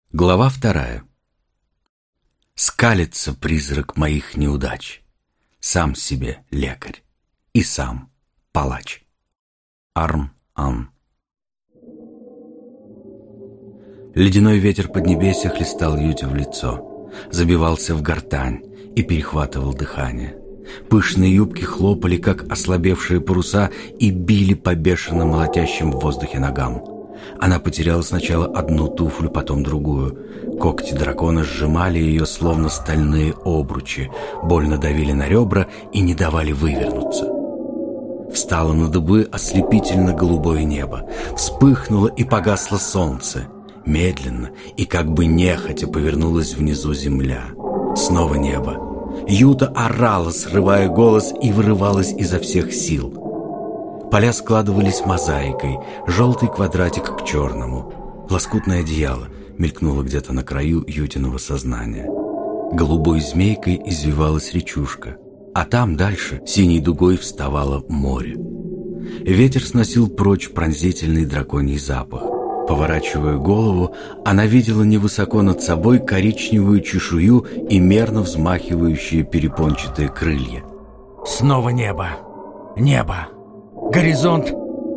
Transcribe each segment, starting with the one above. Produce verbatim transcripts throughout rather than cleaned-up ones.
Глава вторая. Скалится призрак моих неудач, сам себе лекарь и сам палач. Арм-Ан. Ледяной ветер поднебесья хлестал Юте в лицо, забивался в гортань и перехватывал дыхание. Пышные юбки хлопали, как ослабевшие паруса, и били по бешено молотящим в воздухе ногам. Она потеряла сначала одну туфлю, потом другую. Когти дракона сжимали ее, словно стальные обручи, больно давили на ребра и не давали вывернуться. Встало на дыбы ослепительно-голубое небо, вспыхнуло и погасло солнце. Медленно и как бы нехотя повернулась внизу земля. Снова небо. Юта орала, срывая голос, и вырывалась изо всех сил. Поля складывались мозаикой, желтый квадратик к черному. Лоскутное одеяло мелькнуло где-то на краю Ютиного сознания. Голубой змейкой извивалась речушка, а там дальше синей дугой вставало море. Ветер сносил прочь пронзительный драконий запах. Поворачивая голову, она видела невысоко над собой коричневую чешую и мерно взмахивающие перепончатые крылья. Снова небо, небо, горизонт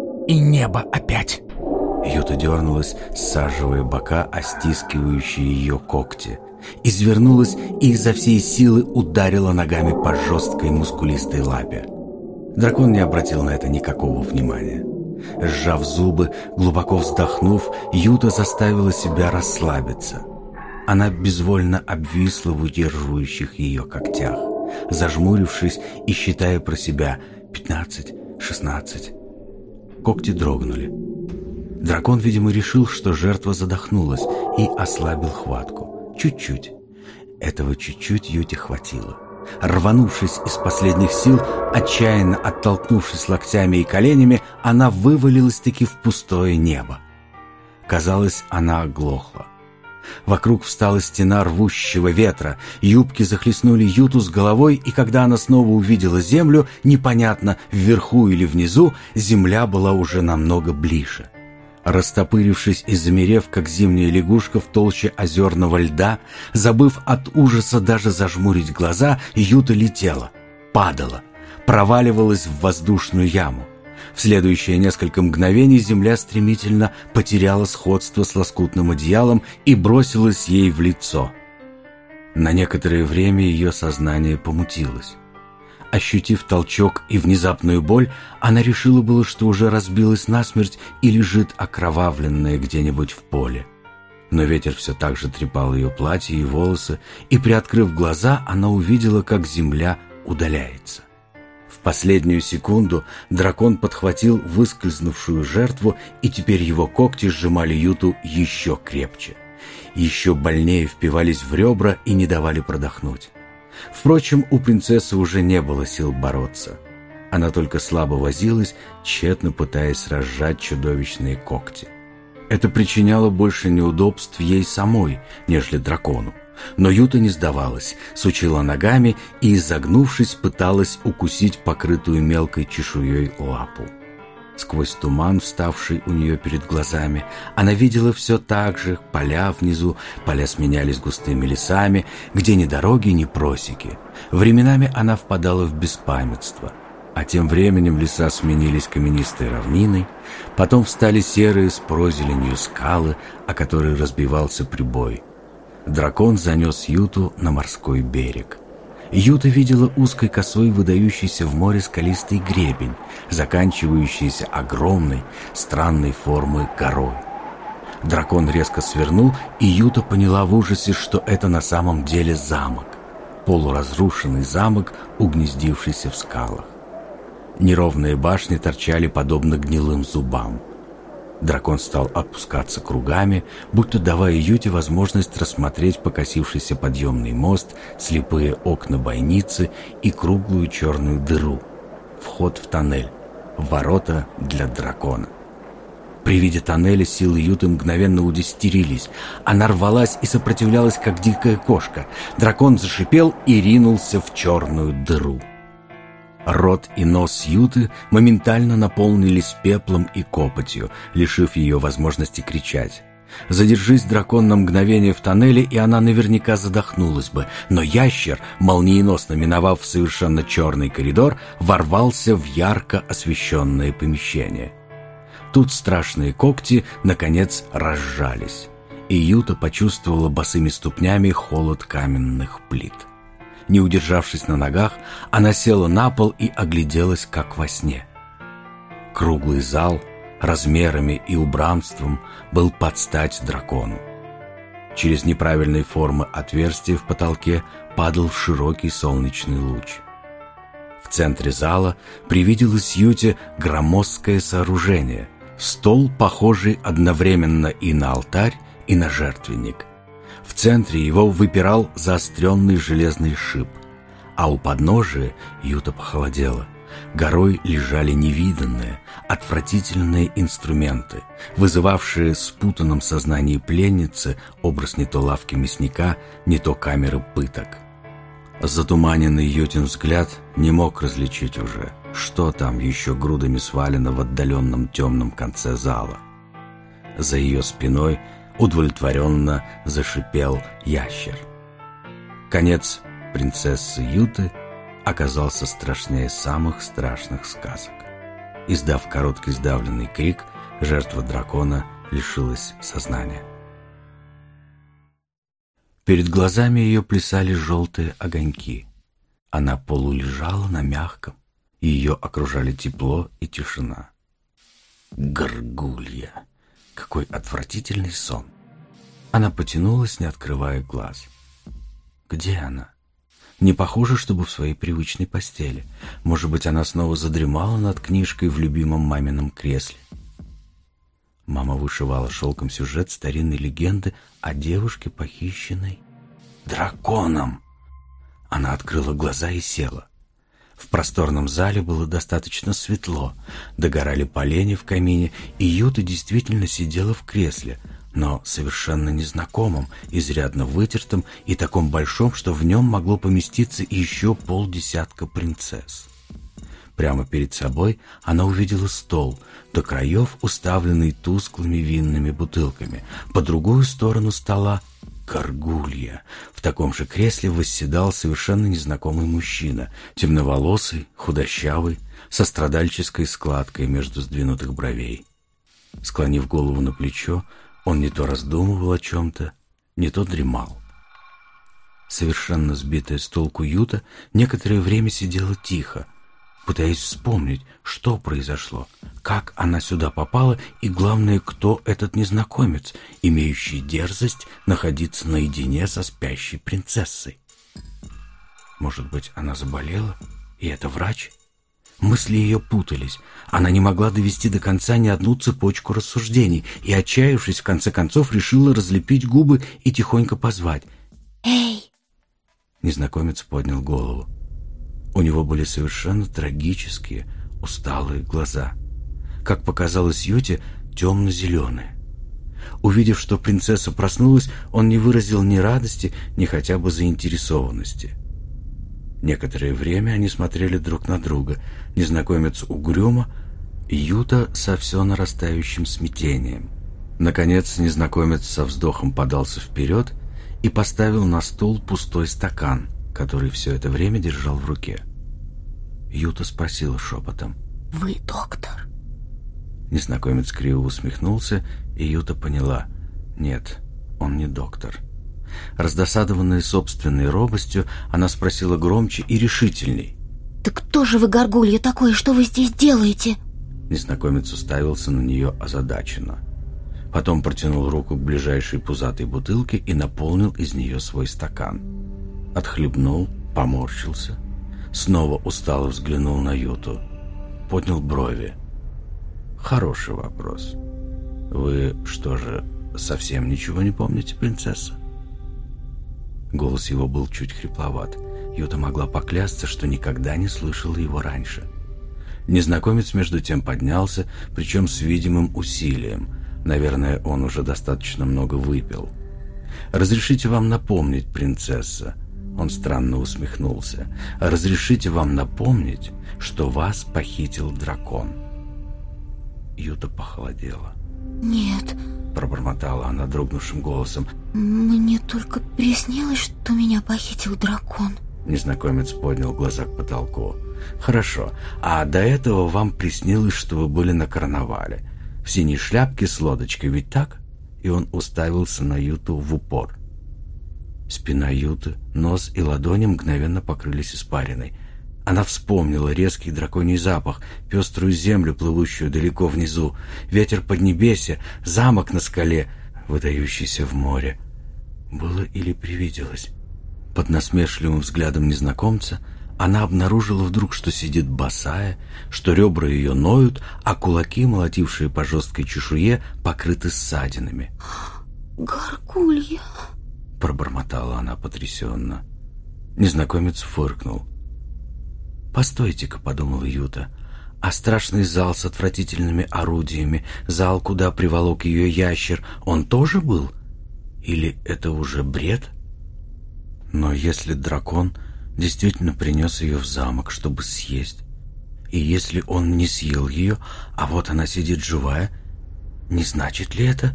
и небо опять. Юта дернулась, саживая бока, о стискивающие ее когти. Извернулась и изо всей силы ударила ногами по жесткой мускулистой лапе. Дракон не обратил на это никакого внимания. Сжав зубы, глубоко вздохнув, Юта заставила себя расслабиться. Она безвольно обвисла в удерживающих ее когтях, зажмурившись и считая про себя пятнадцать, шестнадцать. Когти дрогнули. Дракон, видимо, решил, что жертва задохнулась, и ослабил хватку. Чуть-чуть. Этого чуть-чуть Юте хватило. Рванувшись из последних сил, отчаянно оттолкнувшись локтями и коленями, она вывалилась-таки в пустое небо. Казалось, она оглохла. Вокруг встала стена рвущего ветра, юбки захлестнули Юту с головой, и когда она снова увидела землю, непонятно, вверху или внизу, земля была уже намного ближе. Растопырившись и замерев, как зимняя лягушка в толще озерного льда, забыв от ужаса даже зажмурить глаза, Юта летела, падала, проваливалась в воздушную яму. В следующие несколько мгновений земля стремительно потеряла сходство с лоскутным одеялом и бросилась ей в лицо. На некоторое время ее сознание помутилось. Ощутив толчок и внезапную боль, она решила было, что уже разбилась насмерть и лежит окровавленная где-нибудь в поле. Но ветер все так же трепал ее платье и волосы, и, приоткрыв глаза, она увидела, как земля удаляется. В последнюю секунду дракон подхватил выскользнувшую жертву, и теперь его когти сжимали Юту еще крепче. Еще больнее впивались в ребра и не давали продохнуть. Впрочем, у принцессы уже не было сил бороться. Она только слабо возилась, тщетно пытаясь разжать чудовищные когти. Это причиняло больше неудобств ей самой, нежели дракону. Но Юта не сдавалась, сучила ногами и, изогнувшись, пыталась укусить покрытую мелкой чешуей лапу. Сквозь туман, вставший у нее перед глазами, она видела все так же: поля внизу, поля сменялись густыми лесами, где ни дороги, ни просеки. Временами она впадала в беспамятство, а тем временем леса сменились каменистой равниной, потом встали серые с прозеленью скалы, о которые разбивался прибой. Дракон занес Юту на морской берег. Юта видела узкой косой выдающийся в море скалистый гребень, заканчивающийся огромной, странной формы горой. Дракон резко свернул, и Юта поняла в ужасе, что это на самом деле замок. Полуразрушенный замок, угнездившийся в скалах. Неровные башни торчали подобно гнилым зубам. Дракон стал опускаться кругами, будто давая Юте возможность рассмотреть покосившийся подъемный мост, слепые окна бойницы и круглую черную дыру. Вход в тоннель. Ворота для дракона. При виде тоннеля силы Юты мгновенно удесятерились. Она рвалась и сопротивлялась, как дикая кошка. Дракон зашипел и ринулся в черную дыру. Рот и нос Юты моментально наполнились пеплом и копотью, лишив ее возможности кричать. Задержись дракон на мгновение в тоннеле, и она наверняка задохнулась бы, но ящер, молниеносно миновав совершенно черный коридор, ворвался в ярко освещенное помещение. Тут страшные когти, наконец, разжались, и Юта почувствовала босыми ступнями холод каменных плит. Не удержавшись на ногах, она села на пол и огляделась, как во сне. Круглый зал размерами и убранством был под стать дракону. Через неправильной формы отверстия в потолке падал широкий солнечный луч. В центре зала привиделось Юте громоздкое сооружение, стол, похожий одновременно и на алтарь, и на жертвенник. В центре его выпирал заостренный железный шип, а у подножия Юта похолодела. Горой лежали невиданные, отвратительные инструменты, вызывавшие в спутанном сознании пленницы образ не то лавки мясника, не то камеры пыток. Затуманенный Ютин взгляд не мог различить уже, что там еще грудами свалено в отдаленном темном конце зала. За ее спиной удовлетворенно зашипел ящер. Конец принцессы Юты оказался страшнее самых страшных сказок. Издав короткий сдавленный крик, жертва дракона лишилась сознания. Перед глазами ее плясали желтые огоньки. Она полулежала на мягком, и ее окружали тепло и тишина. Горгулья! Какой отвратительный сон! Она потянулась, не открывая глаз. Где она? Не похоже, чтобы в своей привычной постели. Может быть, она снова задремала над книжкой в любимом мамином кресле. Мама вышивала шелком сюжет старинной легенды о девушке, похищенной драконом. Она открыла глаза и села. В просторном зале было достаточно светло, догорали поленья в камине, и Юта действительно сидела в кресле, но совершенно незнакомом, изрядно вытертом и таком большом, что в нем могло поместиться еще полдесятка принцесс. Прямо перед собой она увидела стол, до краев уставленный тусклыми винными бутылками. По другую сторону стола горгулья. В таком же кресле восседал совершенно незнакомый мужчина, темноволосый, худощавый, со страдальческой складкой между сдвинутых бровей. Склонив голову на плечо, он не то раздумывал о чем-то, не то дремал. Совершенно сбитая с толку Юта некоторое время сидела тихо, пытаясь вспомнить, что произошло, как она сюда попала и, главное, кто этот незнакомец, имеющий дерзость находиться наедине со спящей принцессой. Может быть, она заболела, и это врач? Мысли ее путались. Она не могла довести до конца ни одну цепочку рассуждений и, отчаявшись, в конце концов, решила разлепить губы и тихонько позвать. «Эй!» Незнакомец поднял голову. У него были совершенно трагические, усталые глаза. Как показалось Юте, темно-зеленые. Увидев, что принцесса проснулась, он не выразил ни радости, ни хотя бы заинтересованности. Некоторое время они смотрели друг на друга. Незнакомец угрюмо, Юта со все нарастающим смятением. Наконец незнакомец со вздохом подался вперед и поставил на стол пустой стакан, который все это время держал в руке. Юта спросила шепотом: «Вы доктор?» Незнакомец криво усмехнулся, и Юта поняла: нет, он не доктор. Раздосадованная собственной робостью, она спросила громче и решительней: «Так кто же вы, горгулья, такой, что вы здесь делаете?» Незнакомец уставился на нее озадаченно. Потом протянул руку к ближайшей пузатой бутылке и наполнил из нее свой стакан. Отхлебнул, поморщился, снова устало взглянул на Юту, поднял брови. «Хороший вопрос. Вы что же, совсем ничего не помните, принцесса?» Голос его был чуть хрипловат. Юта могла поклясться, что никогда не слышала его раньше. Незнакомец между тем поднялся, причем с видимым усилием. Наверное, он уже достаточно много выпил. «Разрешите вам напомнить, принцесса?» Он странно усмехнулся. «Разрешите вам напомнить, что вас похитил дракон?» Юта похолодела. «Нет, — пробормотала она дрогнувшим голосом. «Мне только приснилось, что меня похитил дракон». Незнакомец поднял глаза к потолку. «Хорошо. А до этого вам приснилось, что вы были на карнавале. В синей шляпке с лодочкой, ведь так?» И он уставился на Юту в упор. Спина Юты, нос и ладони мгновенно покрылись испариной. Она вспомнила резкий драконий запах, пеструю землю, плывущую далеко внизу, ветер поднебесья, замок на скале, выдающийся в море. Было или привиделось? Под насмешливым взглядом незнакомца она обнаружила вдруг, что сидит босая, что ребра ее ноют, а кулаки, молотившие по жесткой чешуе, покрыты ссадинами. «Гаргулья!» — пробормотала она потрясенно. Незнакомец фыркнул. «Постойте-ка», — подумала Юта, — «а страшный зал с отвратительными орудиями, зал, куда приволок ее ящер, он тоже был? Или это уже бред? Но если дракон действительно принес ее в замок, чтобы съесть, и если он не съел ее, а вот она сидит живая, не значит ли это...»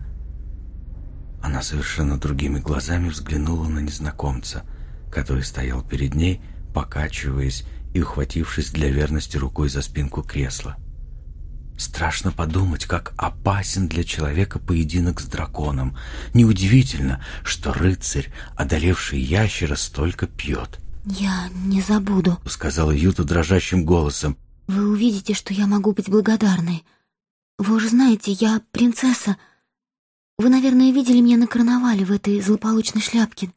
Она совершенно другими глазами взглянула на незнакомца, который стоял перед ней, покачиваясь и ухватившись для верности рукой за спинку кресла. Страшно подумать, как опасен для человека поединок с драконом. Неудивительно, что рыцарь, одолевший ящера, столько пьет. «Я не забуду», — сказала Юта дрожащим голосом. «Вы увидите, что я могу быть благодарной. Вы уже знаете, я принцесса. Вы, наверное, видели меня на карнавале в этой злополучной шляпке.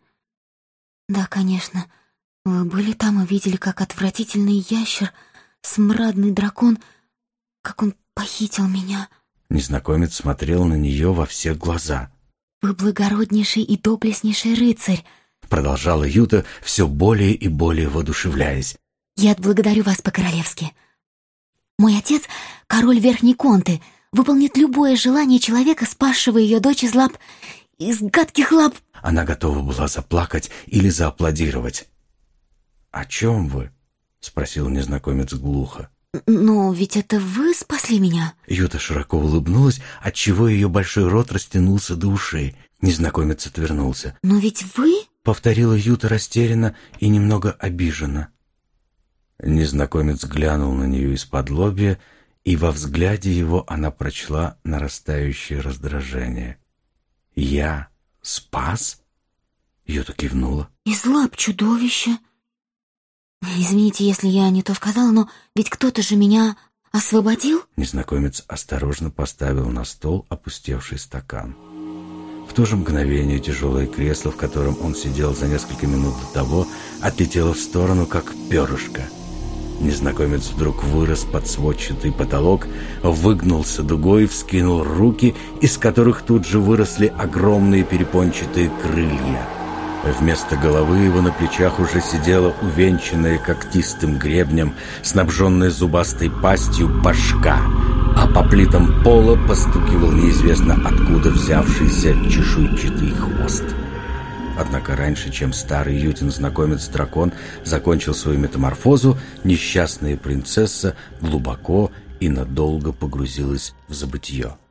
Да, конечно, вы были там и видели, как отвратительный ящер, смрадный дракон, как он похитил меня». Незнакомец смотрел на нее во все глаза. «Вы благороднейший и доблестнейший рыцарь», — продолжала Юта, все более и более воодушевляясь. «Я отблагодарю вас по-королевски. Мой отец, король Верхней Конты, выполнит любое желание человека, спасшего ее дочь из лап... из гадких лап...» Она готова была заплакать или зааплодировать. «О чем вы?» — спросил незнакомец глухо. «Но ведь это вы спасли меня». Юта широко улыбнулась, отчего ее большой рот растянулся до ушей. Незнакомец отвернулся. «Но ведь вы...» — повторила Юта растерянно и немного обиженно. Незнакомец глянул на нее из-под лобья, и во взгляде его она прочла нарастающее раздражение. «Я спас?» Юта кивнула. «Из лап чудовища. Извините, если я не то сказала, но ведь кто-то же меня освободил?» Незнакомец осторожно поставил на стол опустевший стакан. В то же мгновение тяжелое кресло, в котором он сидел за несколько минут до того, отлетело в сторону, как перышко. Незнакомец вдруг вырос под сводчатый потолок, выгнулся дугой, вскинул руки, из которых тут же выросли огромные перепончатые крылья. Вместо головы его на плечах уже сидела увенчанная когтистым гребнем, снабженная зубастой пастью башка, а по плитам пола постукивал неизвестно откуда взявшийся чешуйчатый хвост. Однако раньше, чем старый Ютин знакомец-дракон закончил свою метаморфозу, несчастная принцесса глубоко и надолго погрузилась в забытье.